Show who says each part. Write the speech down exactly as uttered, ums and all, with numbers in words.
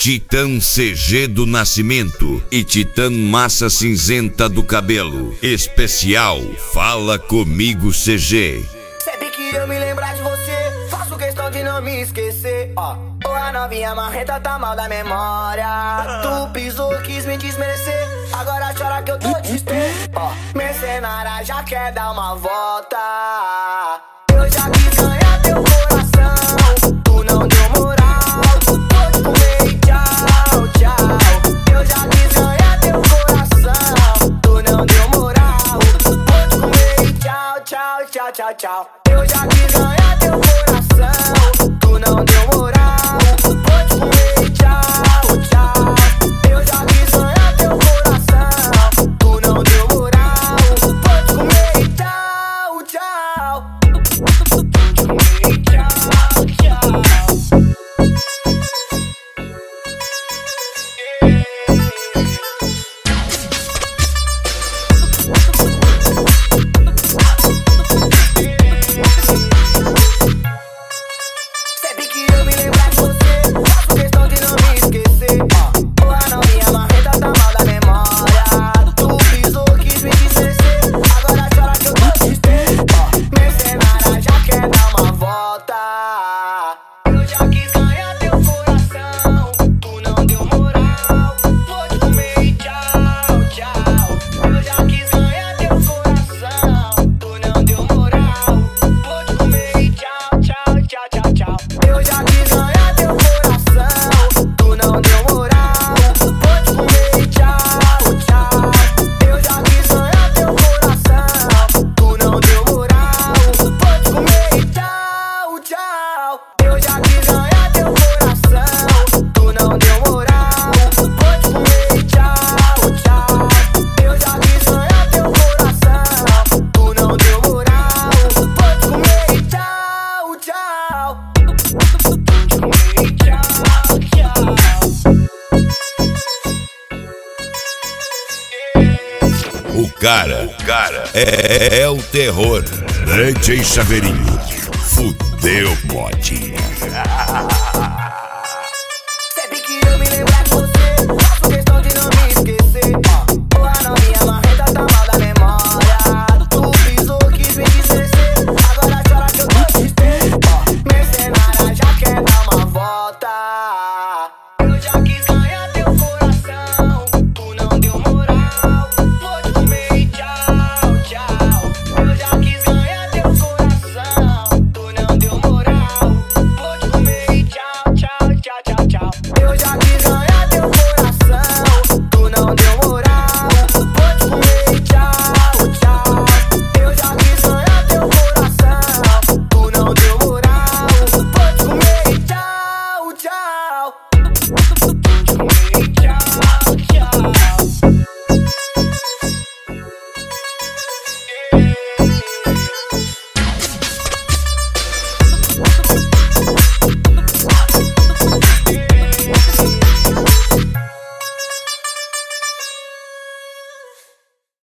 Speaker 1: Titã C G do Nascimento e Titã Massa Cinzenta do Cabelo. Especial Fala Comigo C G.
Speaker 2: Sempre que eu me lembrar de você, faço questão de não me esquecer. Ó, oh, a novinha marreta tá mal da memória. Tu pisou, quis me desmerecer, agora chora que eu tô distante. Ó, oh, mercenária já quer dar uma volta. Eu já quis ganhar teu coração, tu não deu moral. Vou te comer e tchau, tchau. Eu já quis ganhar teu coração, tu não deu moral. Vou te comer e tchau, tchau, tchau, tchau, tchau. Eu já quis ganhar teu coração, tu não deu moral. Vou te comer e tchau, tchau. Eu já quis ganhar teu coração, tu não deu moral. Vou te comer e tchau, tchau. Sempre que eu me lembrar de você, faço questão de não me esquecer. Ó, oh, a novinha marreta tá mal da memória. Tu pisou, quis me desmerecer, agora chora que eu tô distante. Ó, mercenária já quer dar uma volta. Eu já quis ganhar teu coração, tu não deu moral. Vou te comer e tchau, tchau. Eu já quis ganhar teu coração, tu não deu moral. Vou te comer e tchau, tchau, tchau, tchau, tchau. Eu já quis ganhar teu coração, tu não deu moral. Vou te comer e tchau, tchau. Eu já quis ganhar teu coração, tu não deu moral. Vou te comer e tchau, tchau. Eu já quis ganhar teu coração, tu não deu moral. Vou te comer e tchau, tchau. Eu já quis ganhar teu coração, tu não deu moral. Vou te comer e tchau, tchau.
Speaker 1: O cara, o cara é, é o terror. D J Chaveirinho, fudeu, bote.